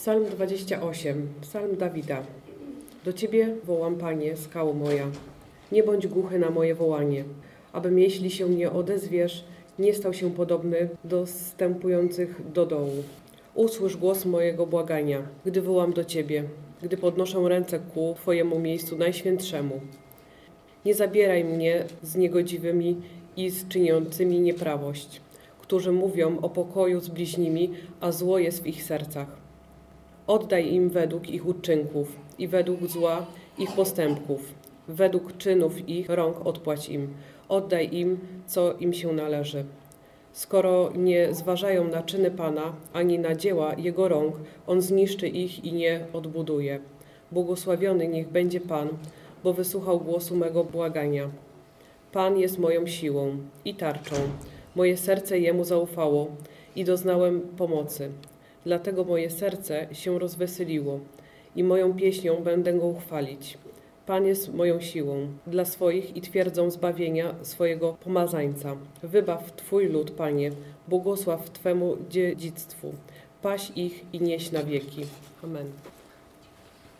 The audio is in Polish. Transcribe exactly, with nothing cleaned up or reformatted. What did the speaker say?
Psalm dwadzieścia osiem. Psalm Dawida. Do Ciebie wołam, Panie, skało moja. Nie bądź głuchy na moje wołanie, abym, jeśli się nie odezwiesz, nie stał się podobny do zstępujących do dołu. Usłysz głos mojego błagania, gdy wołam do Ciebie, gdy podnoszę ręce ku Twojemu miejscu najświętszemu. Nie zabieraj mnie z niegodziwymi i z czyniącymi nieprawość, którzy mówią o pokoju z bliźnimi, a zło jest w ich sercach. Oddaj im według ich uczynków i według zła ich postępków. Według czynów ich rąk odpłać im. Oddaj im, co im się należy. Skoro nie zważają na czyny Pana, ani na dzieła Jego rąk, On zniszczy ich i nie odbuduje. Błogosławiony niech będzie Pan, bo wysłuchał głosu mego błagania. Pan jest moją siłą i tarczą. Moje serce Jemu zaufało i doznałem pomocy. Dlatego moje serce się rozweseliło i moją pieśnią będę Go chwalić. Pan jest moją siłą dla swoich i twierdzą zbawienia swojego pomazańca. Wybaw Twój lud, Panie, błogosław Twemu dziedzictwu. Paś ich i nieś na wieki. Amen.